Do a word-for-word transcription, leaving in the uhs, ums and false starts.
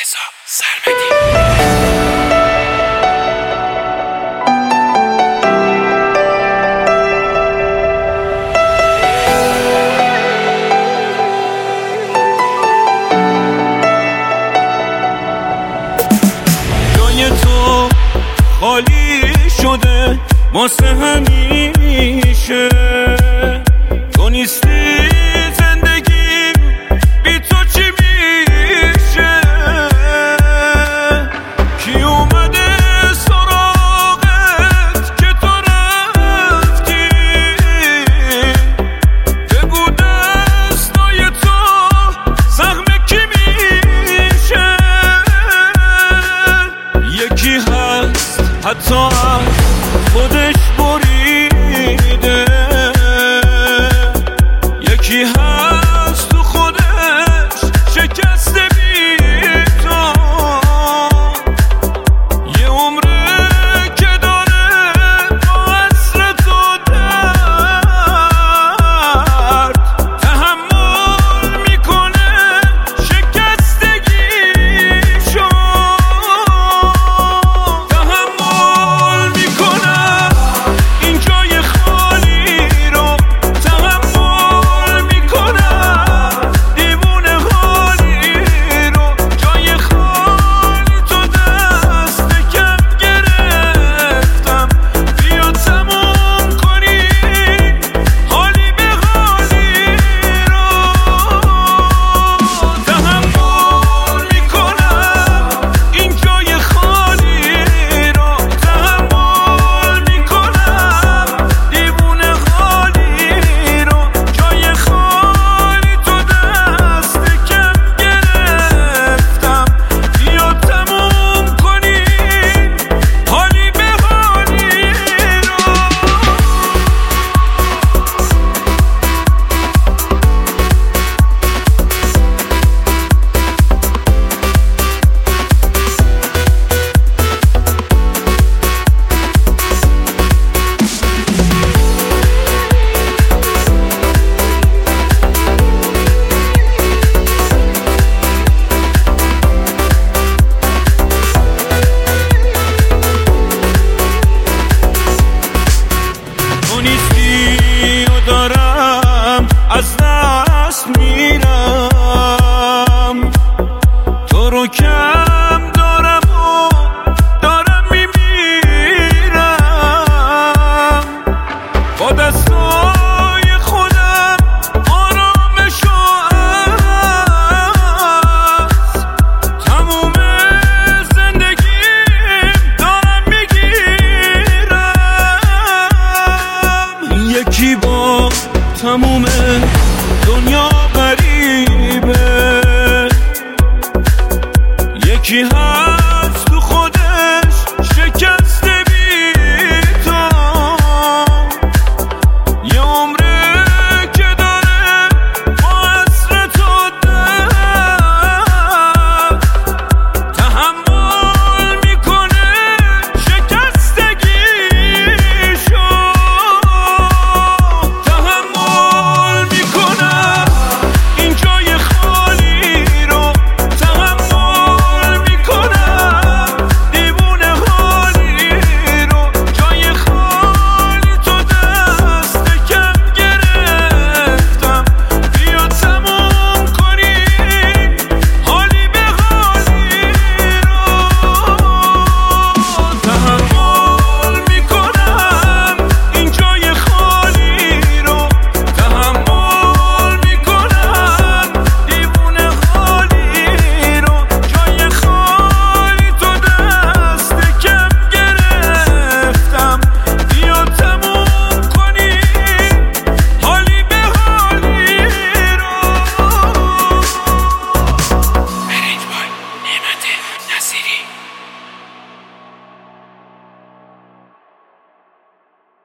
رضا سرمدی. جای تو خالی شده واسه همیشه، تو نیستی زندگی بی تو چی میشه؟ کی اومده سراغت که تو رفتی؟ بگو دستای تو زخم کی میشه؟ یکی هست حتی از خودش بریده، یکی هست تو خودش شکسته بی تو، یه عمره که داره با عصر تو درد تحمل میکنه شکستگیشو، تحمل میکنه این جای خالی رو، تحمل میکنه دیوونه حالی رو، جای خالی تو دست کم گرفتم، بیا تموم کنی حالی به حالی رو، تحمل میکنم این جای خالی رو، تحمل میکنم دیوونه حالی رو، جای خالی تو دست کم گرفتم، بیا تموم کنی حالی به حالی رو. تو نیستی و دارم از دست میرم، تو رو کم دارم و دارم میمیرم، با دستای خودم آرامشو از تموم زندگیم دارم میگیرم، یکی با تموم دنیا غریبه، یکی هم